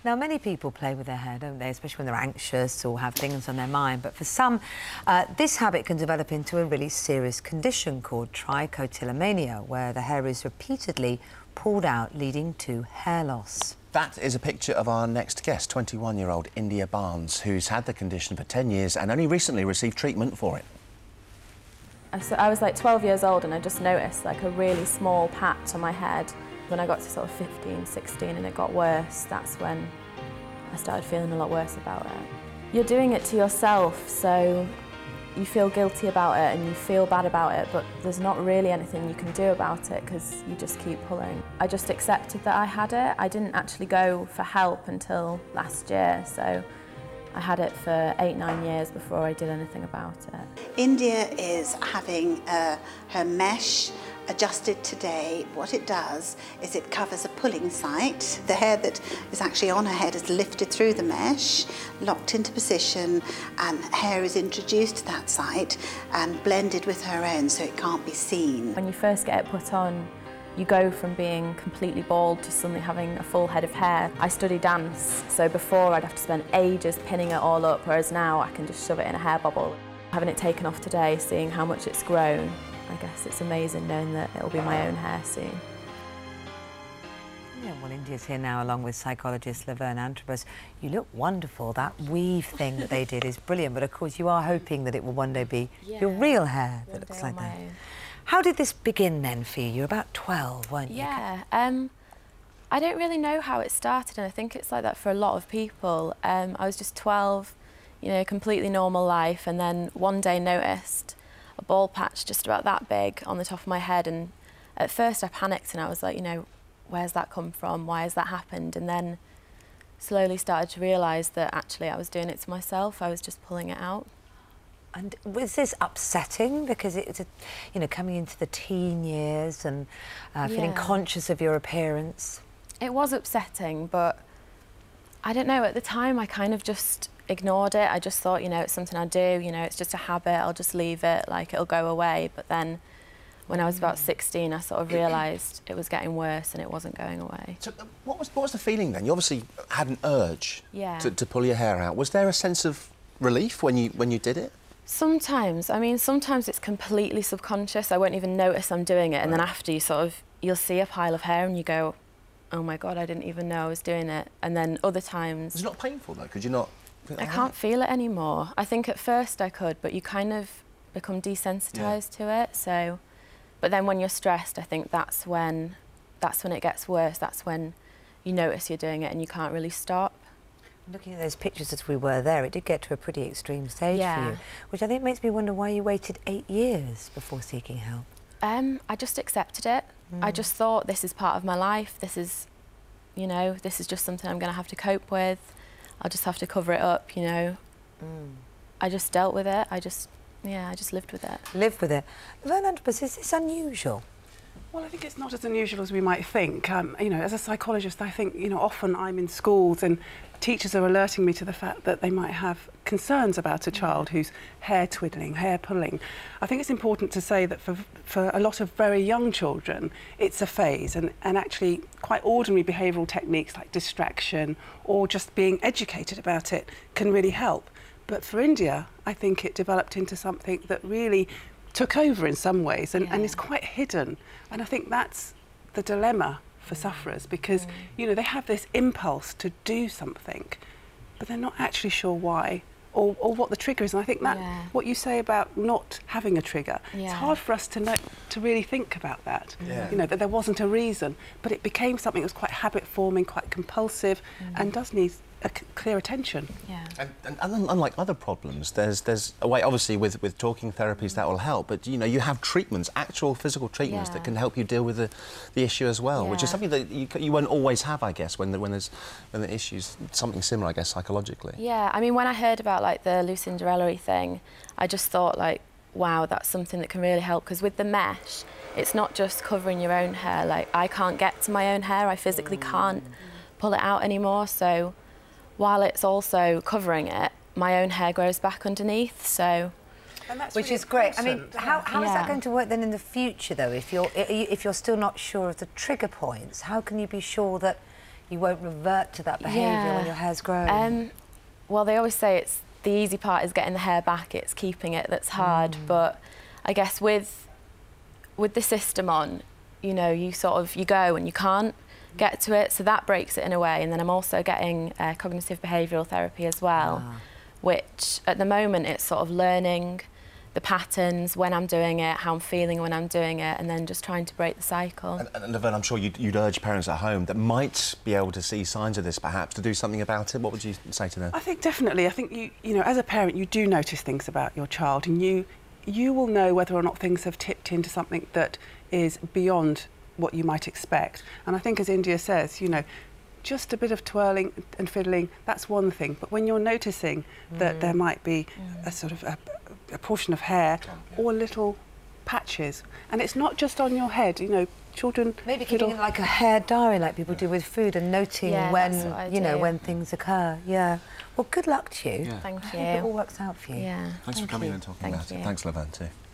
Now, many people play with their hair, don't they? Especially when they're anxious or have things on their mind. But for some, this habit can develop into a really serious condition called trichotillomania, where the hair is repeatedly pulled out, leading to hair loss. That is a picture of our next guest, 21-year-old India Barnes, who's had the condition for 10 years and only recently received treatment for it. So I was like 12 years old and I just noticed like a really small patch on my head. When I got to sort of 15, 16 and it got worse, that's when I started feeling a lot worse about it. You're doing it to yourself, so you feel guilty about it and you feel bad about it, but there's not really anything you can do about it because you just keep pulling. I just accepted that I had it. I didn't actually go for help until last year, so I had it for 8-9 years before I did anything about it. India is having her mesh adjusted today. What it does is it covers a pulling site. The hair that is actually on her head is lifted through the mesh, locked into position, and hair is introduced to that site and blended with her own so it can't be seen. When you first get it put on, you go from being completely bald to suddenly having a full head of hair. I study dance, so before I'd have to spend ages pinning it all up, whereas now I can just shove it in a hair bubble. Having it taken off today, seeing how much it's grown, I guess it's amazing knowing that it'll be my own hair soon. Yeah, well, India's here now along with psychologist Laverne Antrobus. You look wonderful. That weave thing that they did is brilliant, but of course you are hoping that it will one day be your real hair that looks like that. How did this begin then for you? You were about 12, weren't you? Yeah, I don't really know how it started, and I think it's like that for a lot of people. I was just 12, you know, completely normal life, and then one day noticed a bald patch just about that big on the top of my head, and at first I panicked and I was like, you know, where's that come from? Why has that happened? And then slowly started to realise that actually I was doing it to myself. I was just pulling it out. And was this upsetting because it was, you know, coming into the teen years and feeling conscious of your appearance? It was upsetting, but I don't know, at the time I kind of just ignored it. I just thought, you know, it's something I do, you know, it's just a habit, I'll just leave it, like it'll go away. But then when I was about 16, I sort of realised it was getting worse and it wasn't going away. So what was the feeling then? You obviously had an urge to pull your hair out. Was there a sense of relief when you did it? Sometimes. I mean, sometimes it's completely subconscious. I won't even notice I'm doing it. And then after you'll see a pile of hair and you go, oh my God, I didn't even know I was doing it. And then other times... Was it not painful though? Could you not... I can't feel it anymore. I think at first I could, but you kind of become desensitised to it. So, but then when you're stressed, I think that's when it gets worse. That's when you notice you're doing it and you can't really stop. Looking at those pictures as we were there, it did get to a pretty extreme stage for you, which I think makes me wonder why you waited 8 years before seeking help. I just accepted it. I just thought, this is part of my life. This is, you know, this is just something I'm going to have to cope with. I'll just have to cover it up, you know. I just dealt with it. I just lived with it. Lived with it. Laverne Antrobus, is this unusual? Well, I think it's not as unusual as we might think. You know, as a psychologist, I think, you know, often I'm in schools and teachers are alerting me to the fact that they might have concerns about a child who's hair twiddling, hair pulling. I think it's important to say that for a lot of very young children, it's a phase, and actually quite ordinary behavioural techniques like distraction or just being educated about it can really help. But for India, I think it developed into something that really took over in some ways and is quite hidden. And I think that's the dilemma for sufferers, because you know, they have this impulse to do something, but they're not actually sure why or what the trigger is. And I think that what you say about not having a trigger, it's hard for us to really think about that. You know, that there wasn't a reason, but it became something that was quite habit forming, quite compulsive, and does need a clear attention. And unlike other problems, there's a way, obviously with talking therapies that will help, but you know, you have treatments, actual physical treatments that can help you deal with the issue as well, which is something that you won't always have, I guess, when the issue's something similar, I guess, psychologically. Yeah, I mean, when I heard about like the Lucinda Ellery thing, I just thought like, wow, that's something that can really help, because with the mesh, it's not just covering your own hair. Like, I can't get to my own hair, I physically can't pull it out anymore, so while it's also covering it, my own hair grows back underneath, so... Which really is great. I mean, how is that going to work then in the future, though? If you're still not sure of the trigger points, how can you be sure that you won't revert to that behaviour when your hair's grown? Well, they always say it's the easy part is getting the hair back, it's keeping it that's hard. But I guess with the system on, you know, you go and you can't get to it, so that breaks it in a way. And then I'm also getting cognitive behavioural therapy as well, which at the moment it's sort of learning the patterns when I'm doing it, how I'm feeling when I'm doing it, and then just trying to break the cycle. And Laverne, I'm sure you'd urge parents at home that might be able to see signs of this, perhaps, to do something about it. What would you say to them? I think definitely. I think you know, as a parent, you do notice things about your child, and you will know whether or not things have tipped into something that is beyond what you might expect. And I think, as India says, you know, just a bit of twirling and fiddling, that's one thing. But when you're noticing that there might be a sort of a portion of hair or little patches, and it's not just on your head, you know, children maybe keeping like a hair diary like people do with food and noting when, you know, when things occur. Yeah. Well, good luck to you. Thank you. I hope it all works out for you. Yeah. Thanks for coming in and talking about it. Thanks, Laverne, too.